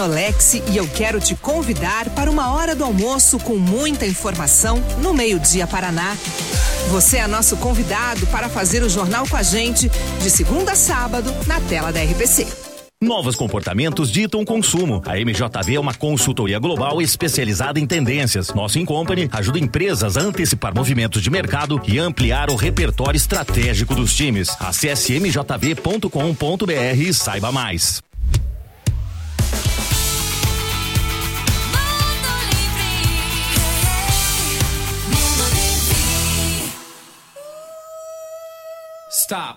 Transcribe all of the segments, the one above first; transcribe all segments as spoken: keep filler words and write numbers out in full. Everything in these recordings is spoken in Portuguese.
Alex e eu quero te convidar para uma hora do almoço com muita informação no Meio-Dia Paraná. Você é nosso convidado para fazer o jornal com a gente de segunda a sábado na tela da R P C. Novos comportamentos ditam consumo. A M J V é uma consultoria global especializada em tendências. Nosso In-Company ajuda empresas a antecipar movimentos de mercado e ampliar o repertório estratégico dos times. Acesse m j v ponto com ponto b r e saiba mais. Stop.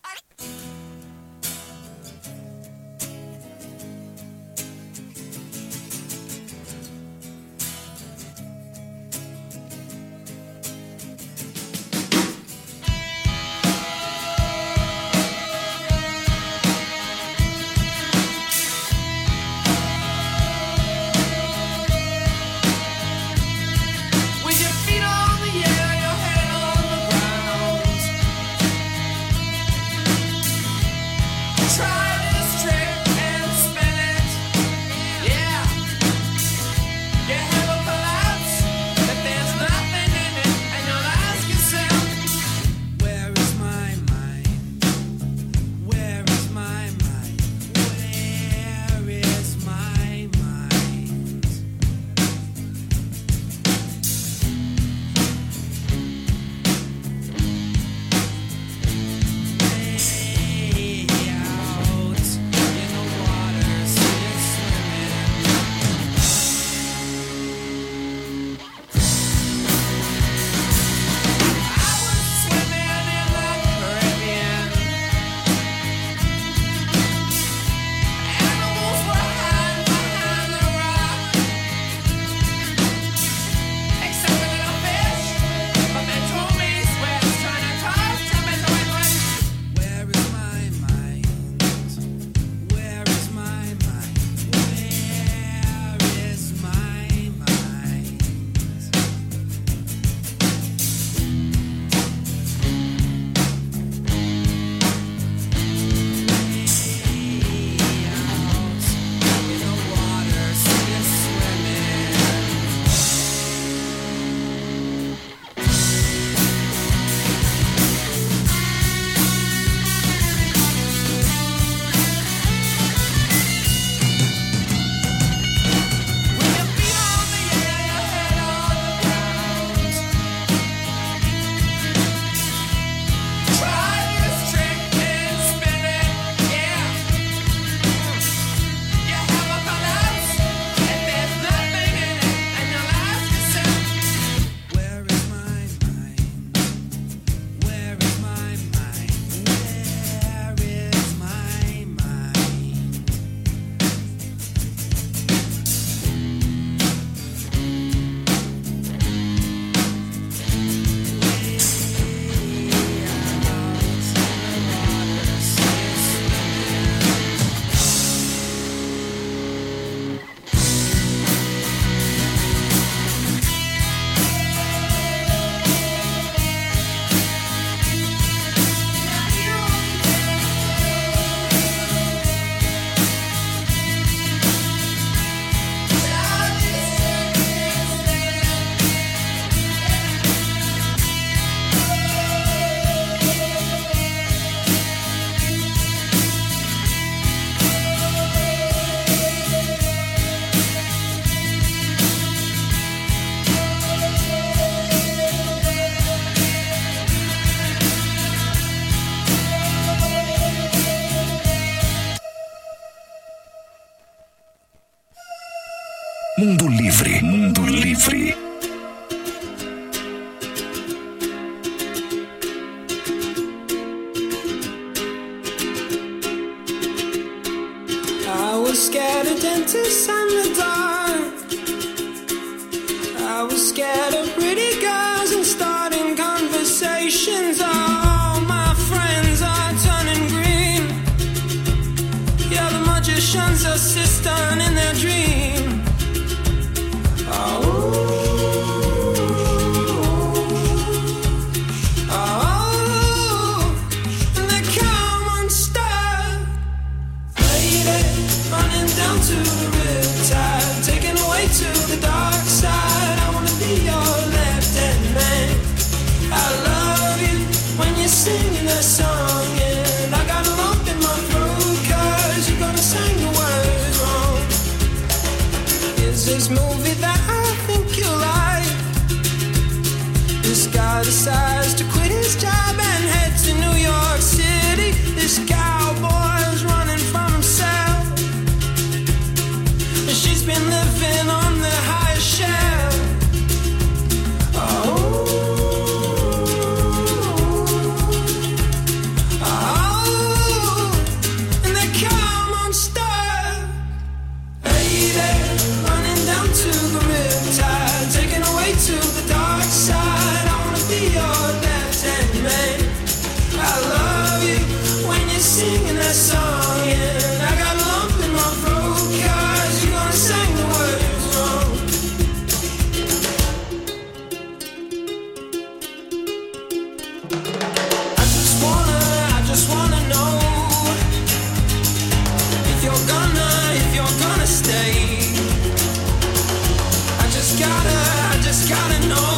Mundo Livre, Mundo Livre. I was scared of dentists and the dark. I was scared of pretty girls and starting conversations. All my friends are turning green. Yeah, the magician's assistant in their dream. To the river. this movie that I think you like. This guy decides to quit his job and head to New York City. This cowboy's running from himself, and she's been living on the highest shelf. Oh, oh, and they come unstuck. Lady, running down to the riptide, taken away to the dark side. I wanna be your left-hand man. I love you when you're singing that song, and I got a lump in my throat 'cause you're gonna sing the words wrong. I just wanna, I just wanna know if you're gonna, if you're gonna stay. I just gotta, I just gotta know.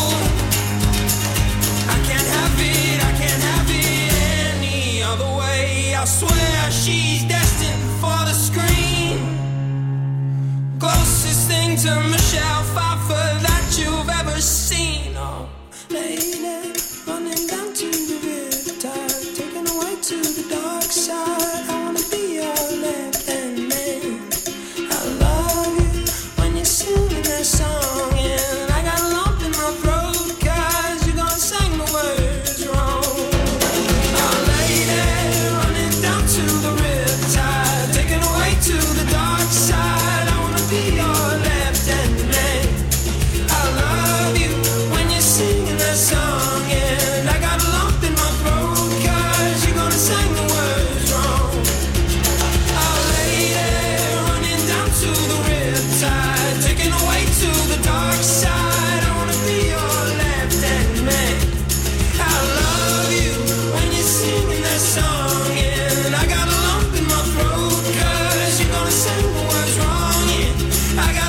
I can't have it, I can't have it any other way. I swear she's destined for the screen. Closest thing to Michelle Pfeiffer that you've ever seen. Oh, lady, running down to the riptide, taken away to the dark side. I wanna be your left-hand man. I love you when you're singing that song, and I got a lump in my throat 'cause you're gonna sing the words wrong. Oh, lady, running down to the riptide, taken away to the dark side. I wanna be your left-hand man. I love you when you're singing that song, and I got a lump in my throat 'cause you're gonna sing the words wrong. Oh, lady, running down to the riptide, taken away to the dark side. I wanna be your left-hand man. I love you when you're singing that song, and I got a lump in my throat 'cause you're gonna sing the words wrong. Yeah, I got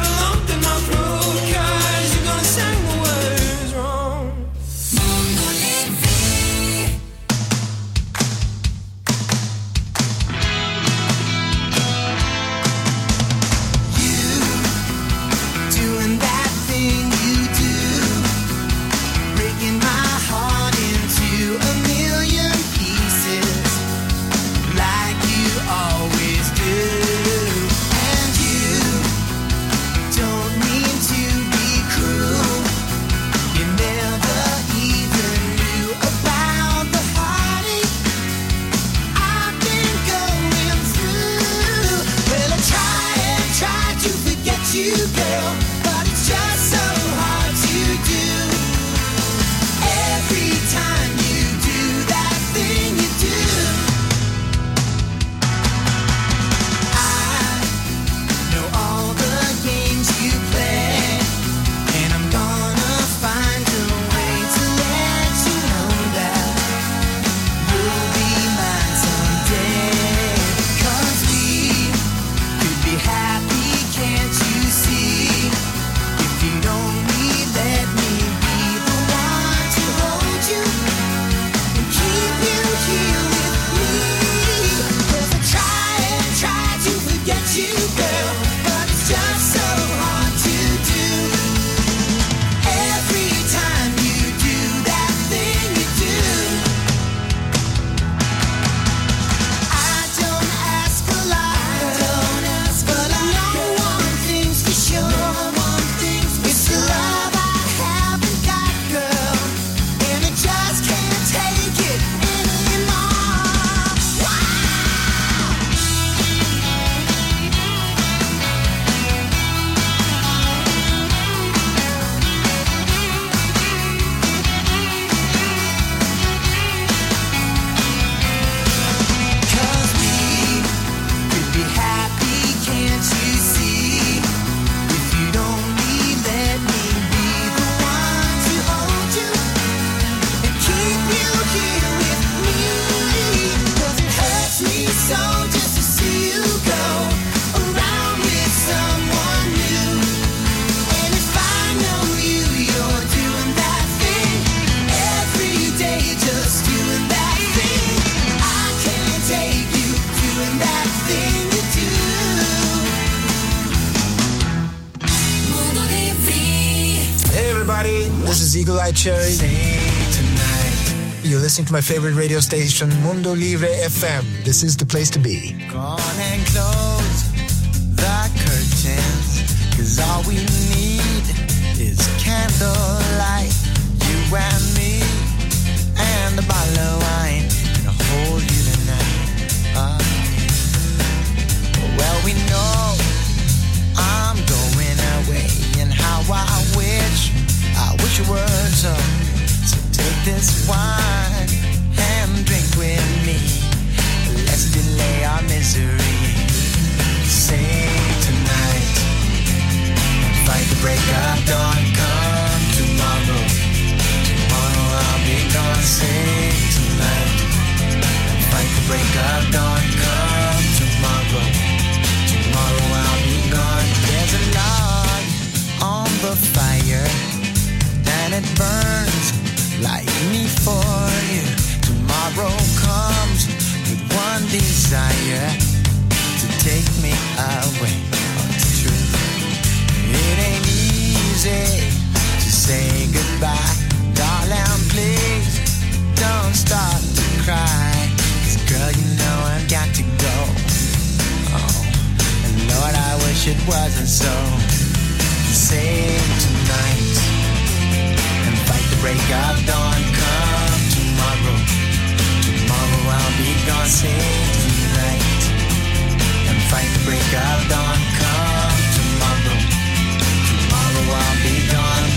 this is Eagle Eye Cherry. You're listening to my favorite radio station, Mundo Livre F M. This is the place to be. Go on and close the curtains, 'cause all we need is candlelight. You and me and a bottle of wine, gonna hold you tonight. Uh, well, we know I'm going away, and how I wish, I wish it were so. So take this wine and drink with me. Let's delay our misery. Sing tonight, fight the break of dawn. Come tomorrow, tomorrow I'll be gone. Sing tonight, fight the break of dawn. Come tomorrow, tomorrow I'll be gone. There's a log on the fire, and it burns like me for you. Tomorrow comes with one desire, to take me away. Oh, it's true. It ain't easy to say goodbye. Darling, please don't start to cry, 'cause girl, you know I've got to go. Oh, and Lord, I wish it wasn't so. Sing tonight, fight the break of dawn. Come tomorrow, tomorrow I'll be gone. Sing tonight, and fight the break of dawn. Come tomorrow, tomorrow I'll be gone.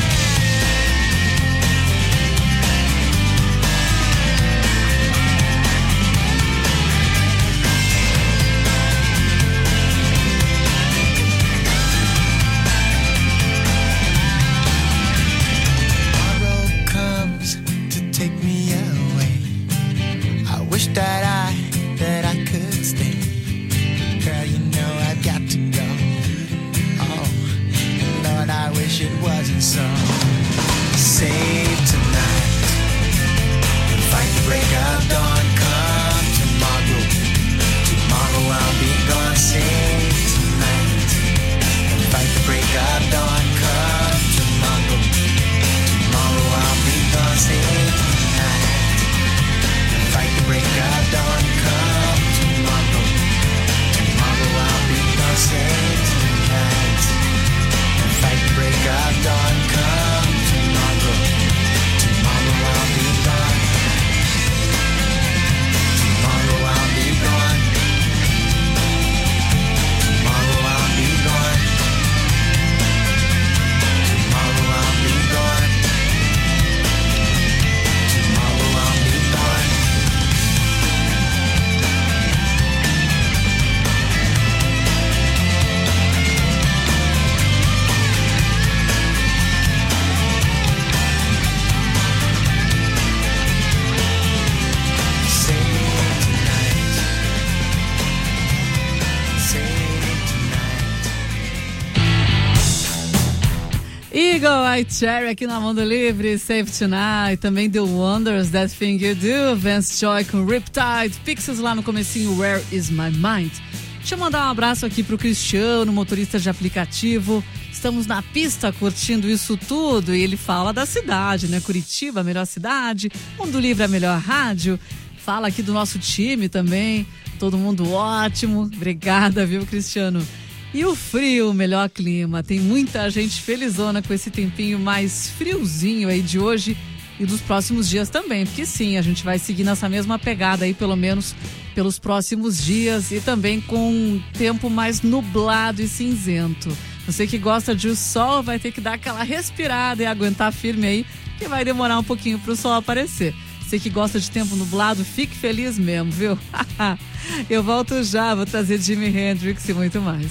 Wish that I, that I could stay. Girl, you know I've got to go. Oh, Lord, I wish it wasn't so. Save tonight, and fight the break of dawn. Come tomorrow, tomorrow I'll be gone. Save tonight, and fight the break of dawn. Come tomorrow, tomorrow I'll be gone. Save tonight, fight the break of dawn. Come tomorrow, tomorrow I'll be gone. Save tonight, and fight the break of dawn. Come tomorrow, tomorrow I'll be gone. Tomorrow I'll be gone. Tomorrow I'll be gone. Tomorrow I'll be gone. Tomorrow I'll be gone. Eagle Eye Cherry aqui na Mundo Livre, Save Tonight, também The Wonders, That Thing You Do, Vance Joy com Riptide, Pixies lá no comecinho, Where Is My Mind. Deixa eu mandar um abraço aqui pro Cristiano, motorista de aplicativo. Estamos na pista curtindo isso tudo e ele fala da cidade, né? Curitiba, a melhor cidade, Mundo Livre, a melhor rádio. Fala aqui do nosso time também, todo mundo ótimo. Obrigada, viu, Cristiano? E o frio, o melhor clima. Tem muita gente felizona com esse tempinho mais friozinho aí de hoje e dos próximos dias também. Porque sim, a gente vai seguir nessa mesma pegada aí, pelo menos pelos próximos dias. E também com um tempo mais nublado e cinzento. Você que gosta de sol vai ter que dar aquela respirada e aguentar firme aí, que vai demorar um pouquinho pro sol aparecer. Você que gosta de tempo nublado, fique feliz mesmo, viu? Eu volto já, vou trazer Jimi Hendrix e muito mais.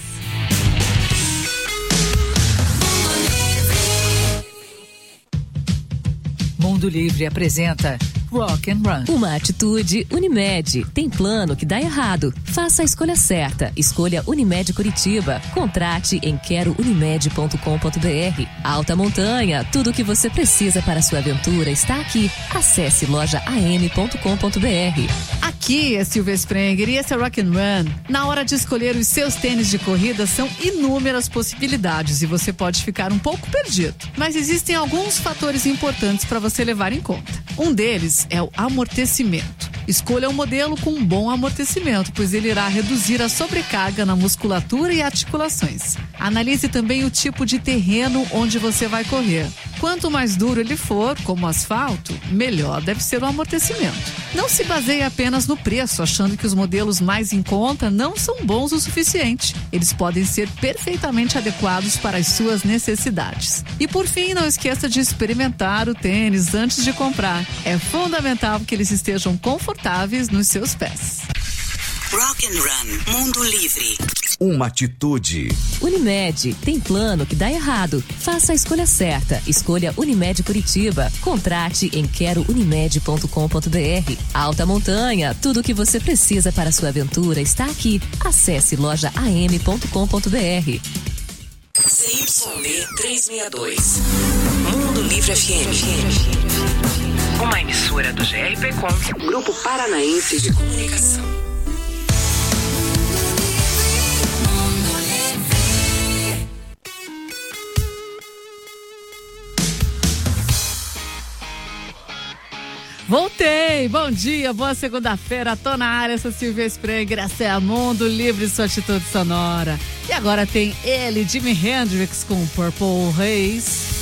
Mundo Livre apresenta Rock and Run. Uma atitude Unimed. Tem plano que dá errado. Faça a escolha certa. Escolha Unimed Curitiba. Contrate em quero unimed ponto com ponto br. Alta Montanha. Tudo o que você precisa para a sua aventura está aqui. Acesse loja a m ponto com ponto br. Aqui é Silvia Sprenger e esse é Rock and Run. Na hora de escolher os seus tênis de corrida, são inúmeras possibilidades e você pode ficar um pouco perdido. Mas existem alguns fatores importantes para você levar em conta. Um deles é o amortecimento. Escolha um modelo com um bom amortecimento, pois ele irá reduzir a sobrecarga na musculatura e articulações. Analise também o tipo de terreno onde você vai correr. Quanto mais duro ele for, como asfalto, melhor deve ser o amortecimento. Não se baseie apenas no preço, achando que os modelos mais em conta não são bons o suficiente. Eles podem ser perfeitamente adequados para as suas necessidades. E por fim, não esqueça de experimentar o tênis antes de comprar. É fundamental que eles estejam confortáveis nos seus pés. Rock and Run, Mundo Livre. Uma atitude. Unimed. Tem plano que dá errado. Faça a escolha certa. Escolha Unimed Curitiba. Contrate em quero unimed ponto com ponto br. Alta Montanha. Tudo o que você precisa para a sua aventura está aqui. Acesse loja a m ponto com ponto br. C Y B trezentos e sessenta e dois. Mundo Livre F M. Uma emissora do G R P Com, Grupo Paranaense de Comunicação. Voltei! Bom dia, boa segunda-feira, tô na área, sou Silvia Sprenger, essa é a Mundo Livre, sua atitude sonora. E agora tem ele, Jimi Hendrix, com Purple Haze.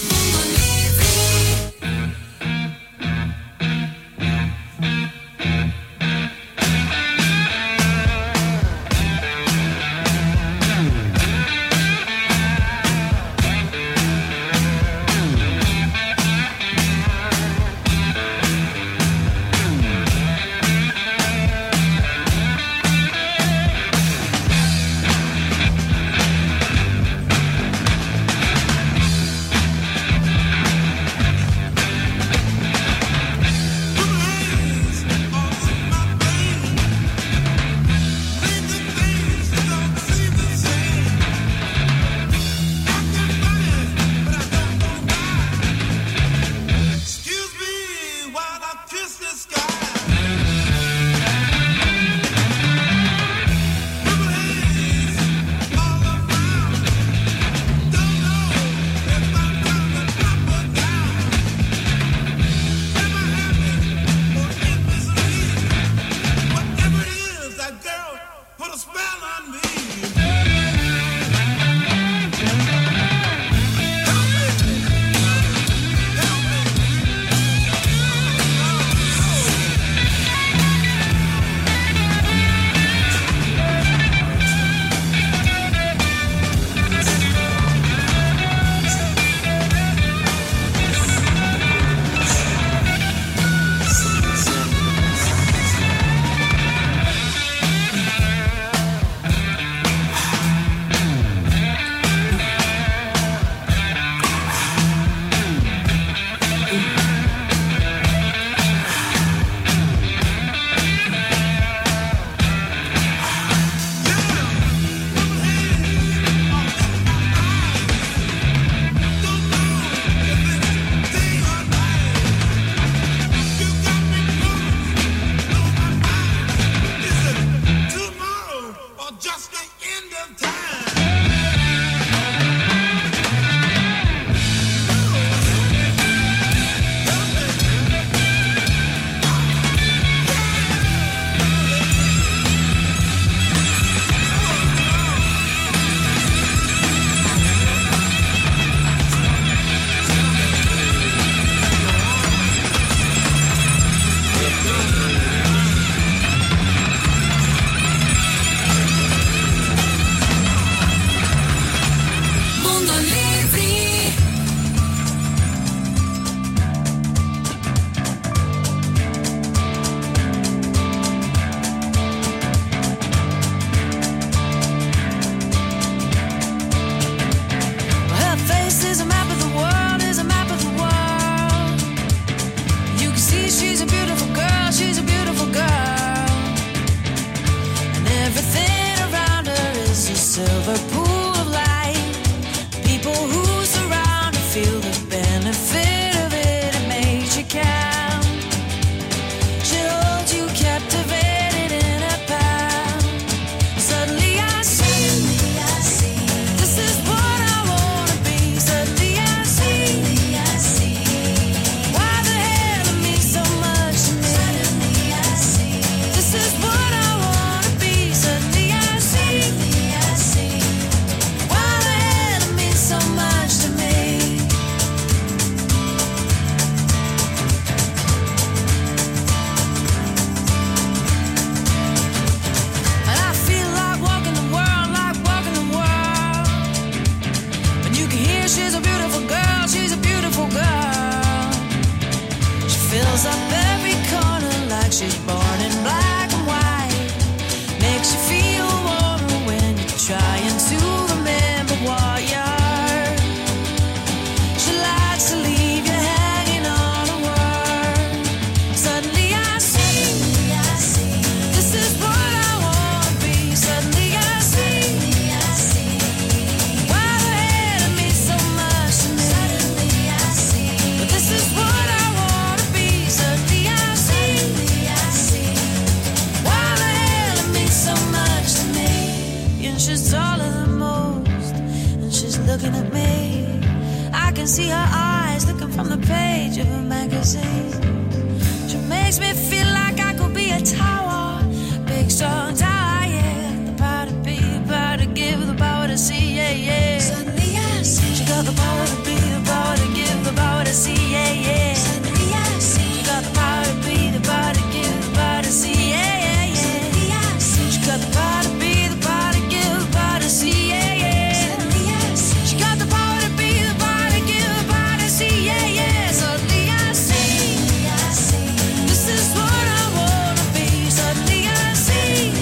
looking at me. I can see her eyes looking from the page of a magazine. She makes me feel like I could be a tower, big strong tower, yeah. The power to be, the power to give, the power to see, yeah, yeah. Suddenly I see she got the power to be, the power to give, the power to see, yeah, yeah. Suddenly I see she got the power to be, the power to give, the power to see, yeah, yeah, yeah. Suddenly I see she got the power to be, the power to give, the power to see, yeah, yeah. Suddenly I see she got the power to be, the power to give, the power to see, yeah, yeah. Suddenly I see, this is what I wanna be. Suddenly I see,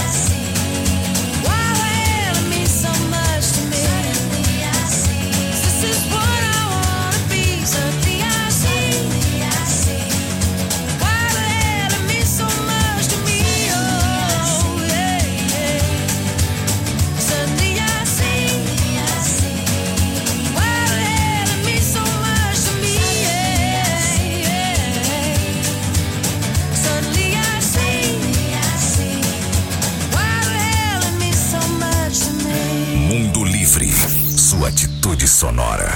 why well it means so much to me. This is what I wanna be. Suddenly I see, why well it means so much to me. Oh yeah, yeah. Suddenly I see, why well it means so much to me. Yeah, yeah. Suddenly I see, why well it means so much to me. Mundo Livre, sua atitude sonora.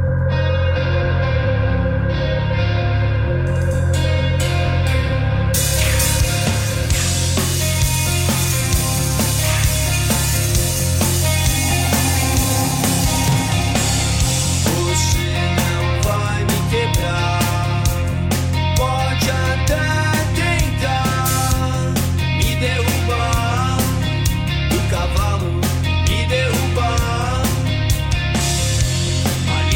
Você não vai me quebrar, pode até tentar me derrubar do cavalo, me derrubar.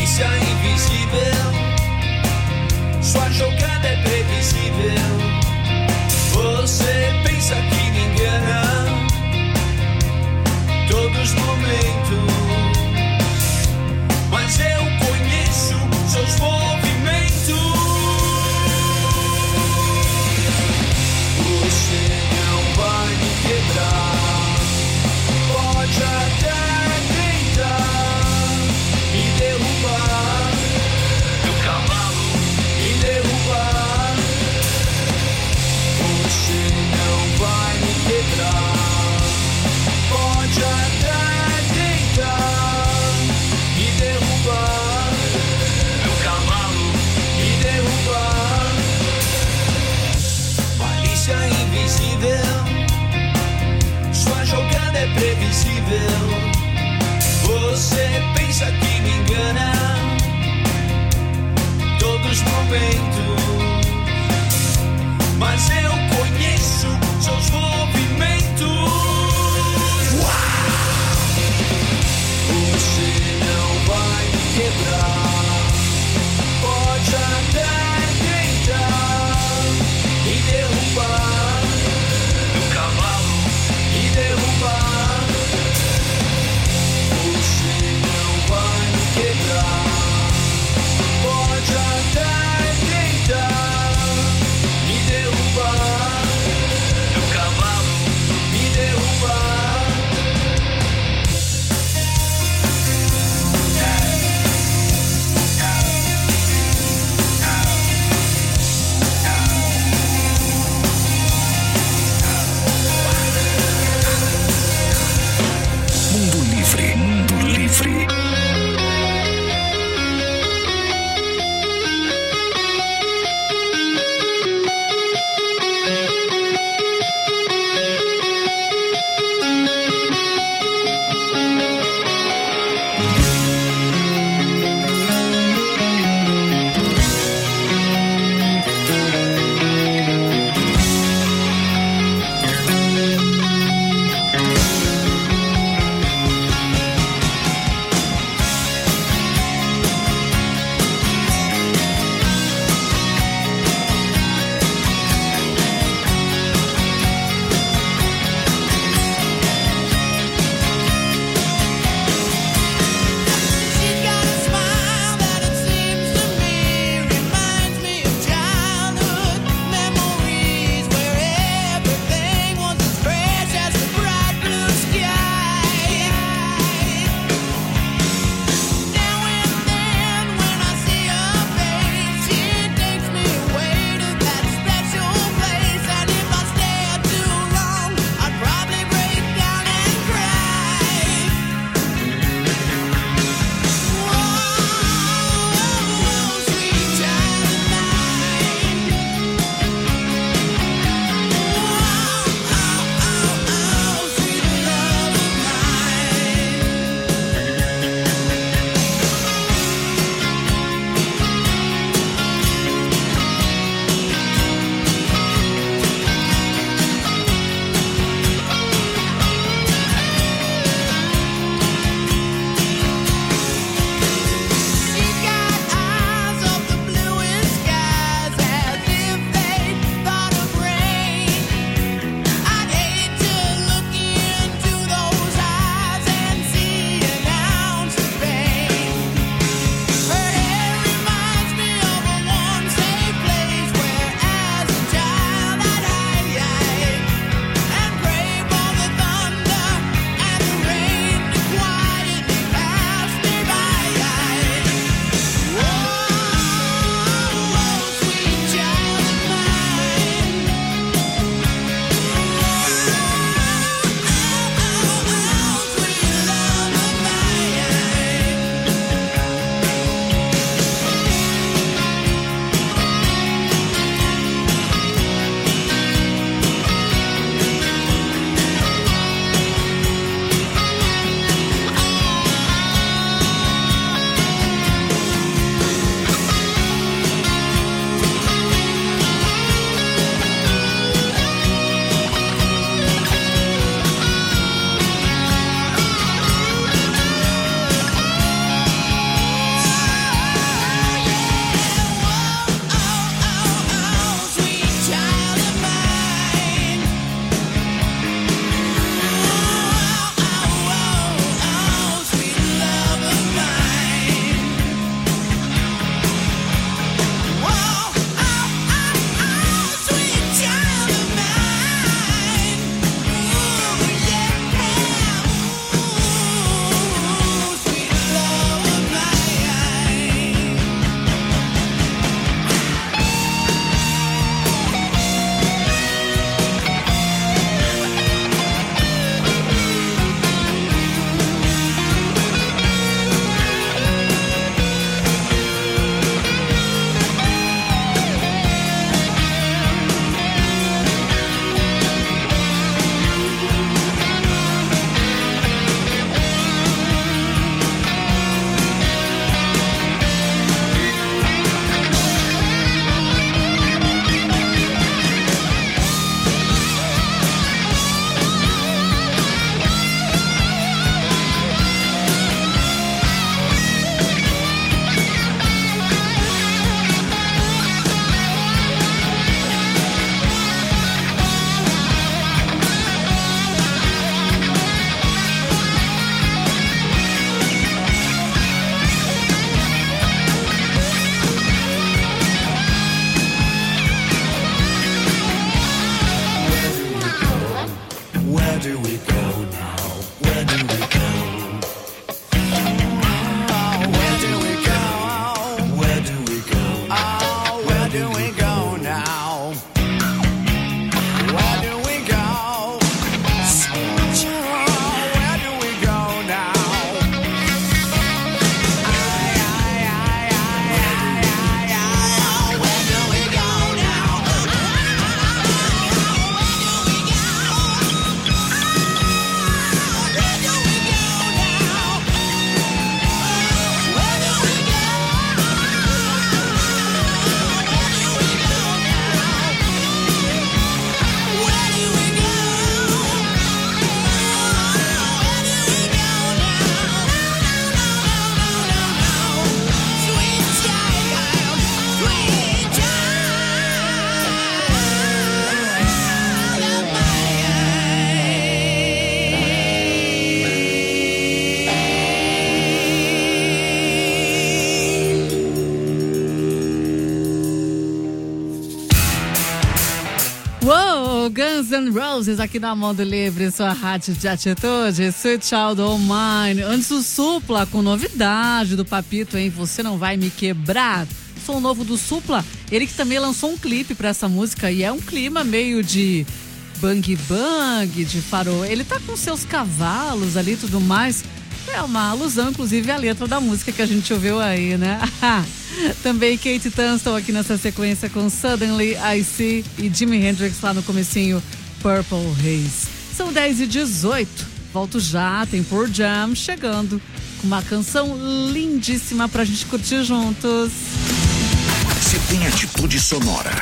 Tocando Guns N' Roses aqui na Mundo Livre, sua rádio de atitude, Sweet Child O' Mine. Antes o Supla com novidade do Papito, hein? Você Não Vai Me Quebrar. Som novo do Supla, ele que também lançou um clipe pra essa música e é um clima meio de bang bang, de farol. Ele tá com seus cavalos ali e tudo mais. É uma alusão, inclusive, à letra da música que a gente ouviu aí, né? Também Kate Tunstall aqui nessa sequência com Suddenly I See e Jimi Hendrix lá no comecinho, Purple Haze. São dez e dezoito. Volto já, tem Pearl Jam chegando com uma canção lindíssima pra gente curtir juntos. Se tem atitude sonora.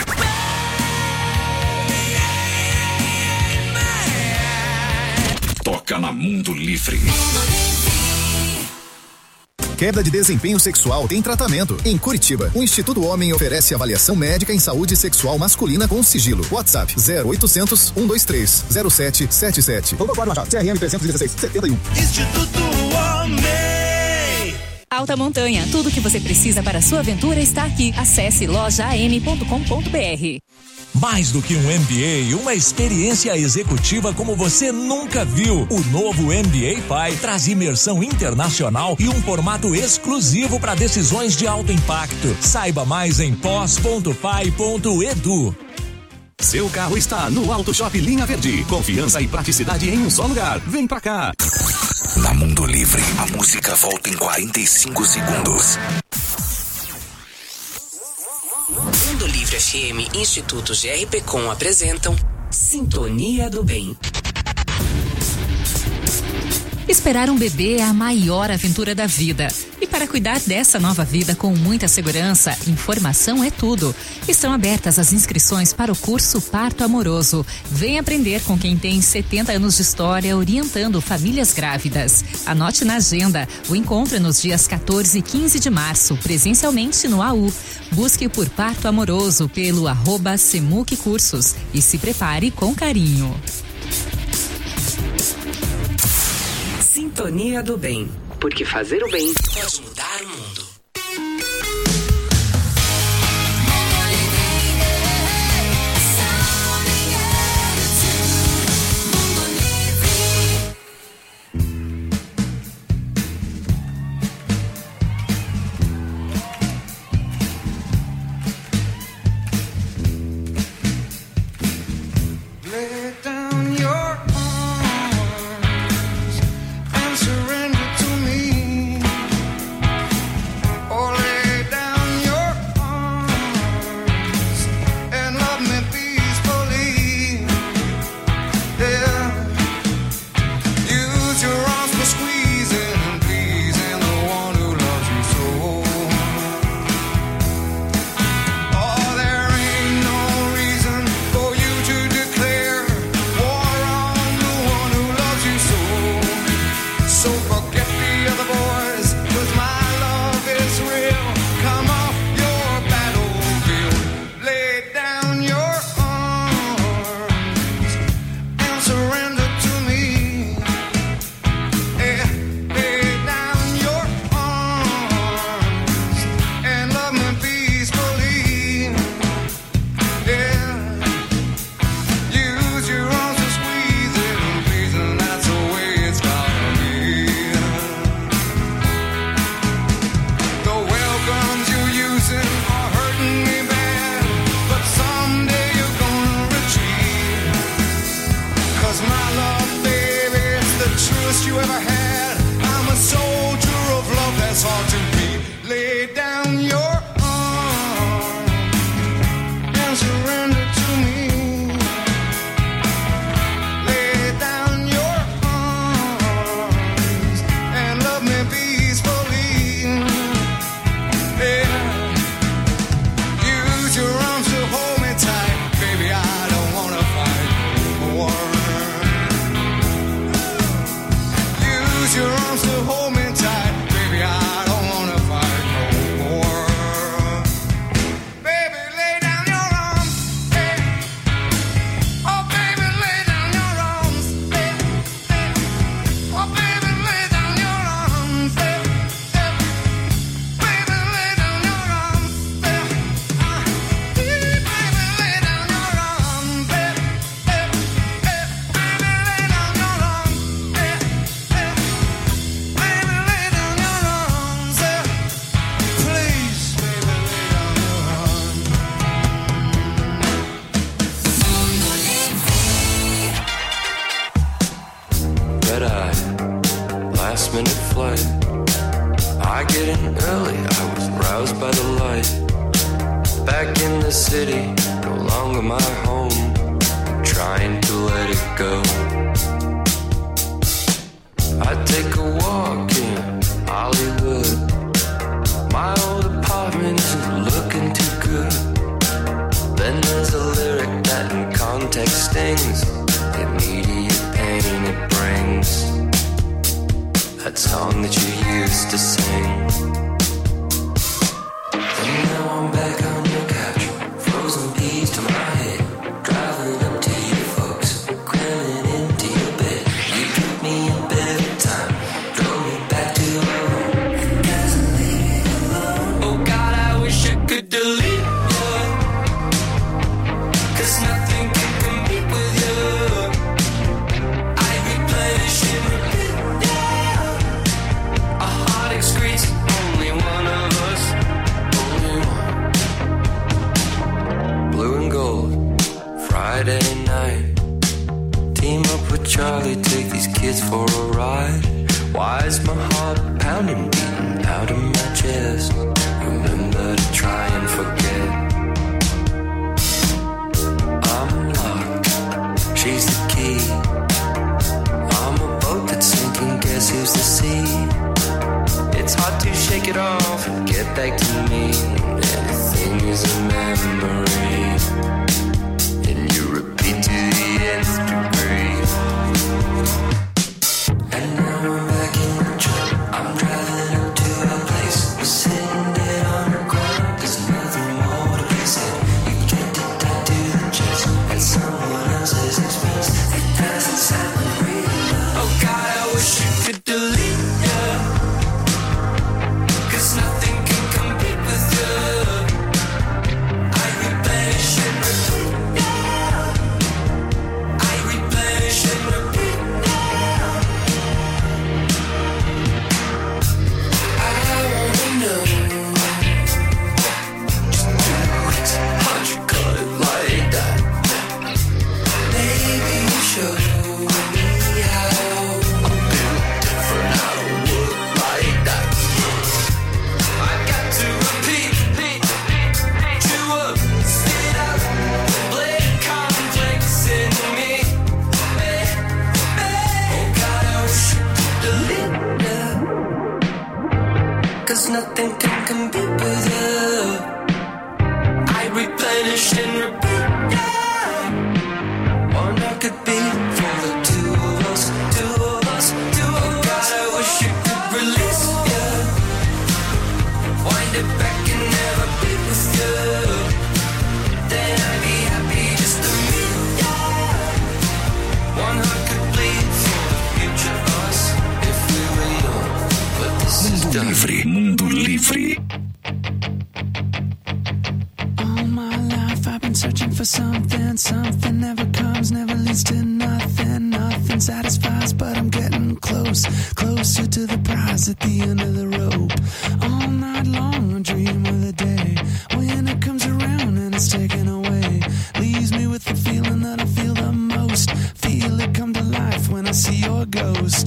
Toca na Mundo Livre. Queda de desempenho sexual tem tratamento. Em Curitiba, o Instituto Homem oferece avaliação médica em saúde sexual masculina com sigilo. WhatsApp zero oitocentos, cento e vinte e três, zero sete sete sete. C R M trezentos e dezesseis, setenta e um. Instituto Homem. Alta Montanha, tudo que você precisa para a sua aventura está aqui. Acesse loja a m ponto com ponto b r. Mais do que um M B A, uma experiência executiva como você nunca viu. O novo M B A P I traz imersão internacional e um formato exclusivo para decisões de alto impacto. Saiba mais em pós ponto p i ponto e d u. Seu carro está no Auto Shop Linha Verde. Confiança e praticidade em um só lugar. Vem pra cá. Na Mundo Livre, a música volta em quarenta e cinco segundos. Mundo Livre F M e Instituto G R P Com apresentam Sintonia do Bem. Esperar um bebê é a maior aventura da vida. E para cuidar dessa nova vida com muita segurança, informação é tudo. Estão abertas as inscrições para o curso Parto Amoroso. Vem aprender com quem tem setenta anos de história orientando famílias grávidas. Anote na agenda. O encontro é nos dias quatorze e quinze de março, presencialmente no A U. Busque por Parto Amoroso pelo arroba Semuc Cursos e se prepare com carinho. Sintonia do Bem, porque fazer o bem pode mudar o mundo. Surrender to me. I get in early, I was roused by the light. Back in the city, no longer my home. I'm trying to let it go. I take a walk in Hollywood. My old apartment isn't looking too good. Then there's a lyric that in context stings. The immediate pain it brings. That song that you used to sing. And now I'm back on your couch, frozen peas to my head, driving up to you folks, cramming into your bed. You took me a bit of time, drove me back to our home. It doesn't leave me alone. Oh God, I wish I could delete you, 'cause nothing can compete with you. I replenish and repeat, yeah. A heart excretes only one of us, only one. Blue and gold, Friday night. Team up with Charlie, take these kids for a ride. Why is my heart pounding, beating out of my chest? Remember to try and forget. I'm locked, she's the key. I'm a boat that's sinking, guess who's the sea? It's hard to shake it off and get back to me. Anything is a memory, and you repeat to the nth degree. And now I'm back in the truck, I'm driving up to our place. We're sitting dead on the ground, there's nothing more to be said. You get it tied to the chest at someone else's expense. It doesn't sound real. Oh God, I wish you could delete you, 'cause nothing can compete with you. I replenish and repeat, yeah. I replenish and repeat, yeah. I wanna know, just do it. How'd you cut it like that? Maybe you show me how. I'm built different, I don't work like that. I got to repeat, chew up, spit out, blame conflicts in me. Oh God, I wish you could delete you, 'cause nothing can compete with you. I replenish and repeat, yeah. One I could be for the two of us, two of us, two of us. Oh God, I wish you could release you, wind it back and never be with you. Then I'd be happy just to meet you. One heart could bleed for the future us if we were young. But this is Mundo done. Livre, Mundo Livre. All my life I've been searching for something. Something never comes, never leads to nothing. Nothing satisfies, but I'm getting close. Closer to the prize at the end of the rope. All night long I dream of the day when it comes around and it's taken away. Leaves me with the feeling that I feel the most. Feel it come to life when I see your ghost.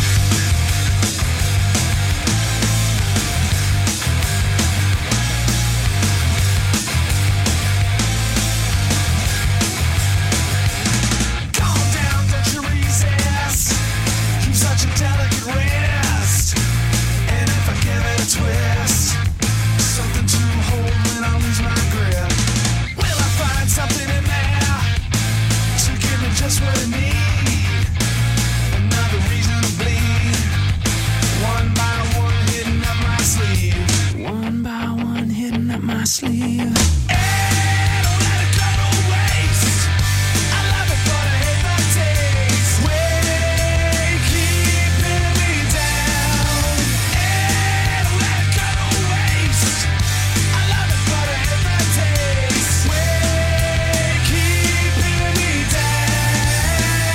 Calm down, don't you resist. Keep such a delicate wrist. And if I give it a twist, something to hold when I lose my grip. Will I find something in there to give me just what I need? Another reason to bleed. One by one hidden up my sleeve. One by one hidden up my sleeve. Hey, don't let it go to waste. I love it, but I hate the taste. Way keeping me down. Hey, don't let it go to waste. I love it, but I hate the taste. Way keeping me down.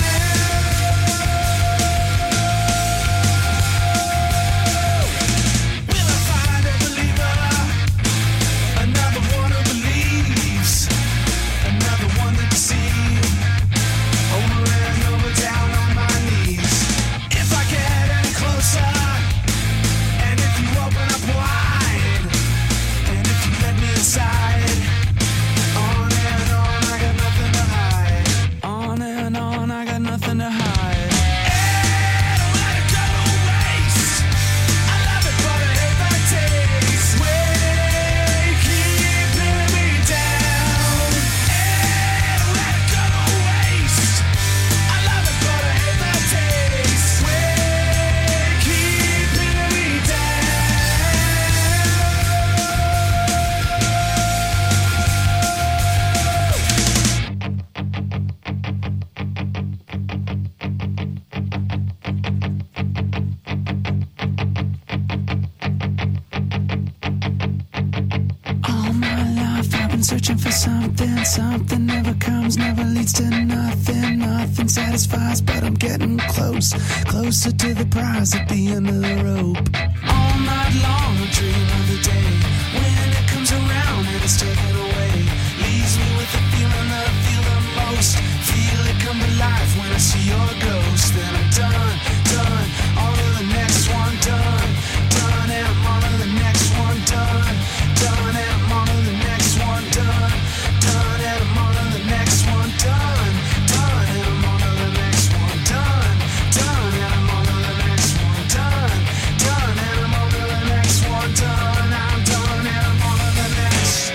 Will I find a believer? Another one of something, something never comes, never leads to nothing, nothing satisfies, but I'm getting close, closer to the prize at the end of the rope. All night long I dream of the day when it comes around and it's taken away, leaves me with the feeling that I feel the most, feel it come to life when I see your ghost. Then I'm done, done, on to the next one, done, done, and I'm on to the next one, done, done, and I'm on to the next one, done, done, and I'm on to the next one, done, done, and I'm on to the next one, done, done, and I'm on to the next one, done, done, and I'm on to the next one, done, I'm done, and I'm on to the next.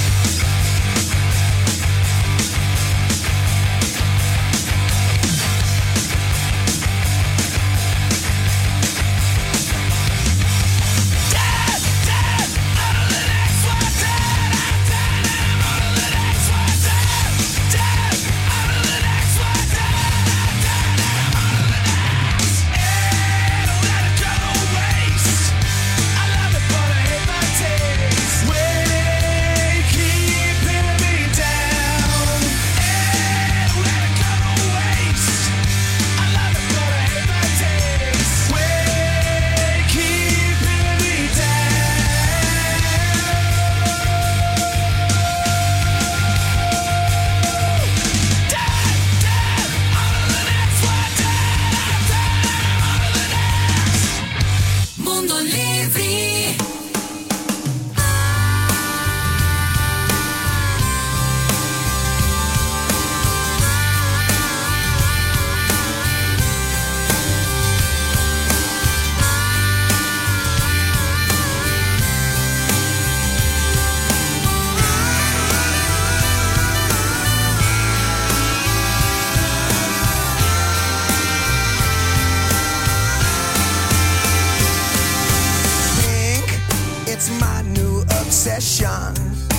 Obsession.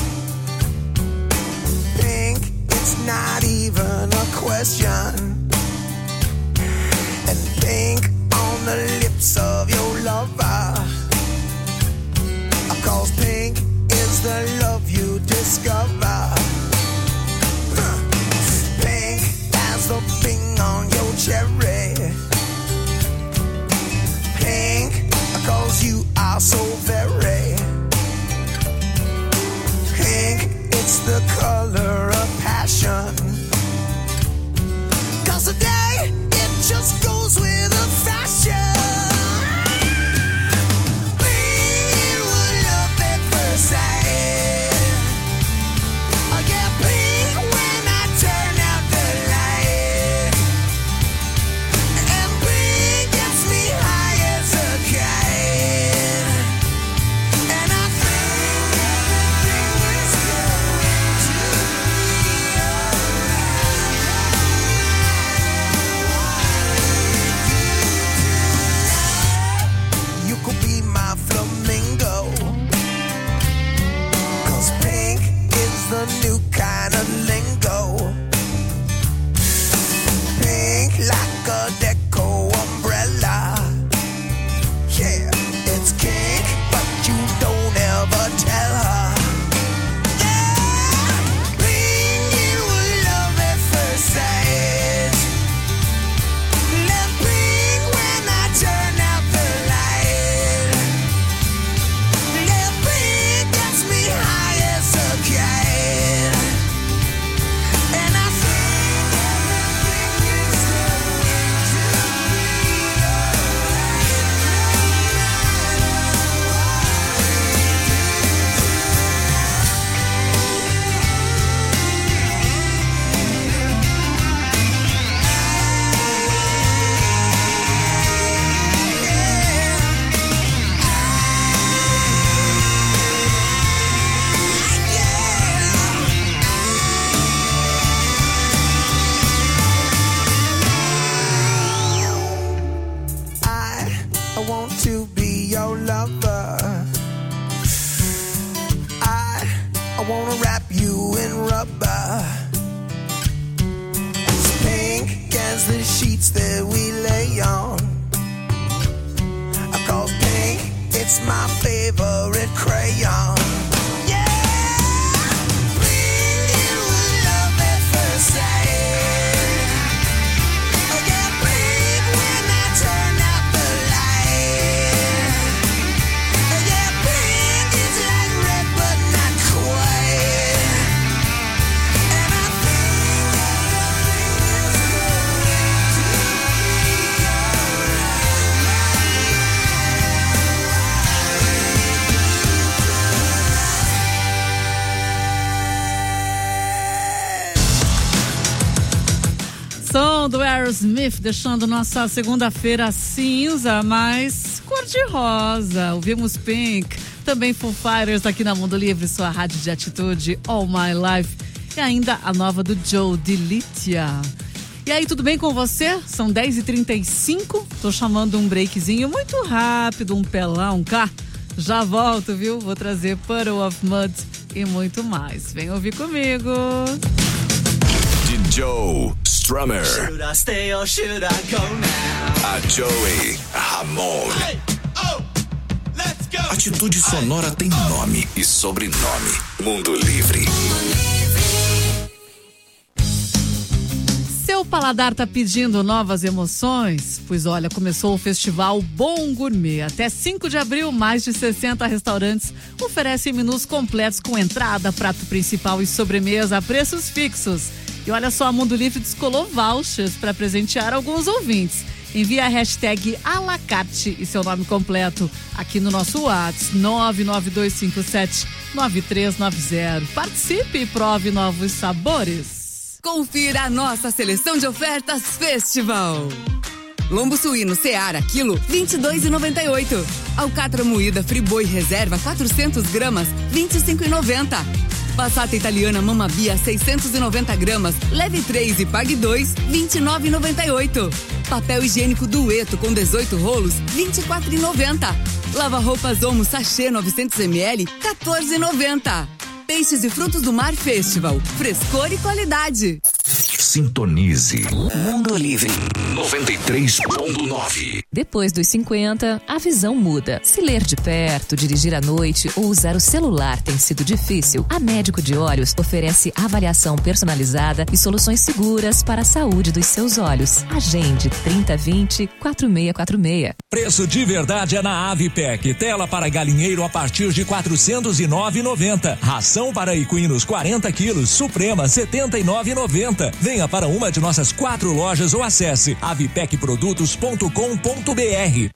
Pink, it's not even a question. And pink on the lips of your lover. Of course, pink is the love you discover. Huh. Pink as the ping on your cherry. Pink, cause you are so very. Pink, it's the color of passion. Cause today, it just goes with the fashion. Pink was love at first sight. Oh yeah, pink when I turn out the light. And pink gets me high as a kite. And I think everything is going to be alright. You could be my flamingo. Cause pink is the new kind of lingo. Pink like a deco umbrella. Yeah, it's kink, but you don't ever tell her. Yeah, pink, it was love at first sight. Left pink when I turn out the light. Left pink gets me high as a kite. And I think everything is going to be I, I want to be your lover. I, I want to wrap you in rubber. As pink as the sheets that we lay on. I call pink, it's my favorite crayon. Yeah, pink som do Aerosmith, deixando nossa segunda-feira cinza, mas cor-de-rosa. Ouvimos Pink, também Foo Fighters aqui na Mundo Livre, sua rádio de atitude, All My Life. E ainda a nova do Joe Delitia. E aí, tudo bem com você? São dez e trinta e cinco, tô chamando um breakzinho muito rápido, um pelão, um cá. Já volto, viu? Vou trazer Puddle of Mud e muito mais. Vem ouvir comigo. De Joe Strummer. Should I stay or should I go now? A Joey Ramon. Hey, oh, let's go. Atitude Sonora tem nome e sobrenome. Mundo Livre. Seu paladar tá pedindo novas emoções? Pois olha, começou o Festival Bom Gourmet. Até cinco de abril, mais de sessenta restaurantes oferecem menus completos com entrada, prato principal e sobremesa a preços fixos. E olha só, a Mundo Livre descolou vouchers para presentear alguns ouvintes. Envie a hashtag Alacarte e seu nome completo aqui no nosso WhatsApp nove nove dois cinco sete nove três nove zero. Participe e prove novos sabores. Confira a nossa seleção de ofertas Festival. Lombo suíno Seara, quilo, vinte e dois reais e noventa e oito centavos. Alcatra moída Friboi Reserva, quatrocentas gramas, vinte e cinco reais e noventa centavos. Passata italiana Mamma Mia, seiscentas e noventa gramas, leve três e pague dois, vinte e nove reais e noventa e oito centavos. Papel higiênico Dueto com dezoito rolos, vinte e quatro reais e noventa centavos. Lava-roupas Omo Sachê novecentos mililitros, quatorze reais e noventa centavos. Peixes e frutos do mar Festival, frescor e qualidade. Sintonize Mundo Livre noventa e três ponto nove. Depois dos cinquenta, a visão muda. Se ler de perto, dirigir à noite ou usar o celular tem sido difícil, a Médico de Olhos oferece avaliação personalizada e soluções seguras para a saúde dos seus olhos. Agende trinta vinte, quatro seis quatro seis. Preço de verdade é na Avipec. Tela para galinheiro a partir de quatrocentos e nove reais e noventa centavos. Ração para equinos quarenta quilos, Suprema setenta e nove reais e noventa centavos. Venha para uma de nossas quatro lojas ou acesse avipec produtos ponto com ponto br.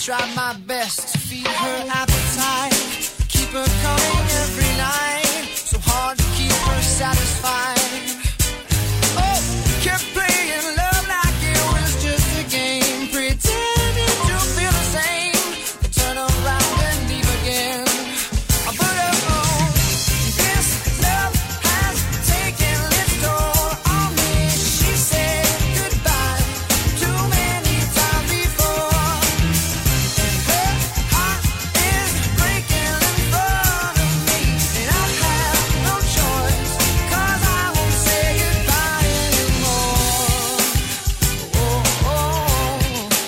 try my best to feed her appetite, keep her coming every night, so hard to keep her satisfied. Oh, kept playing love like it was just a game, pretending to feel the same, but turn around and leave again. But oh, this love has taken its toll on me. She said goodbye too many times before, and her heart is breaking in front of me, and I have no choice, 'cause I won't say goodbye anymore. Whoa, whoa,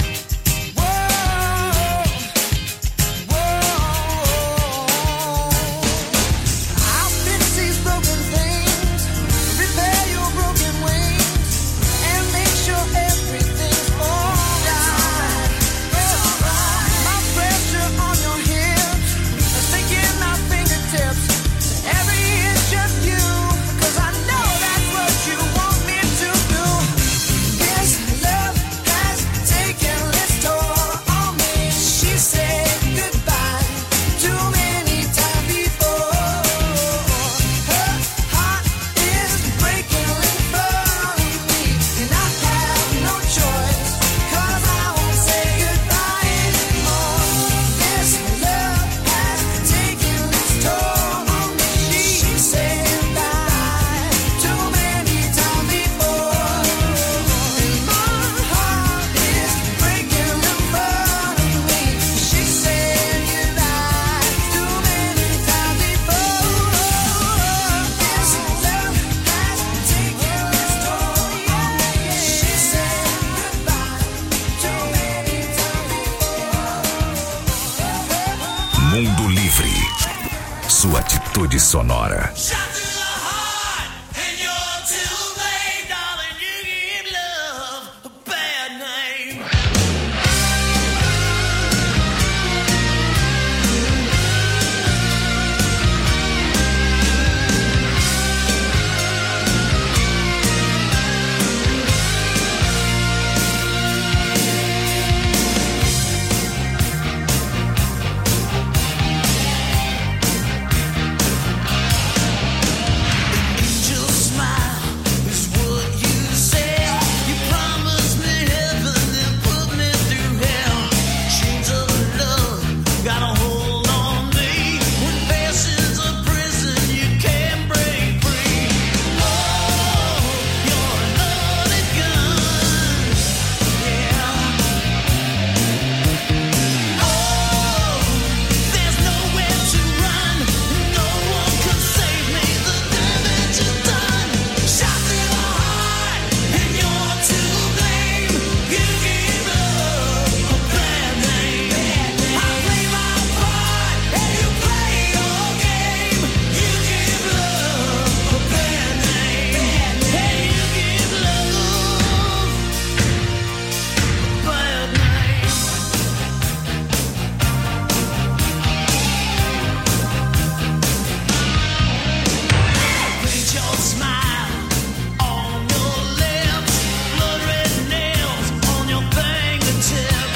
whoa, whoa. I'll fix these broken things, repair your broken wings, and make sure everything's alright. My pressure on your hips, sinking my fingertips, every inch of you, 'cause I know that's what you want me to do. This love has taken its toll on me. She said goodbye too many times before. Her heart is breaking in front of me, and I have no choice, 'cause I won't say goodbye anymore. This love has taken its toll on me. She said goodbye too many times before, and my heart is breaking in front of me. She said goodbye too many times before. This love has taken its toll on me. She said goodbye too many times before. Mundo Livre. Sua atitude sonora.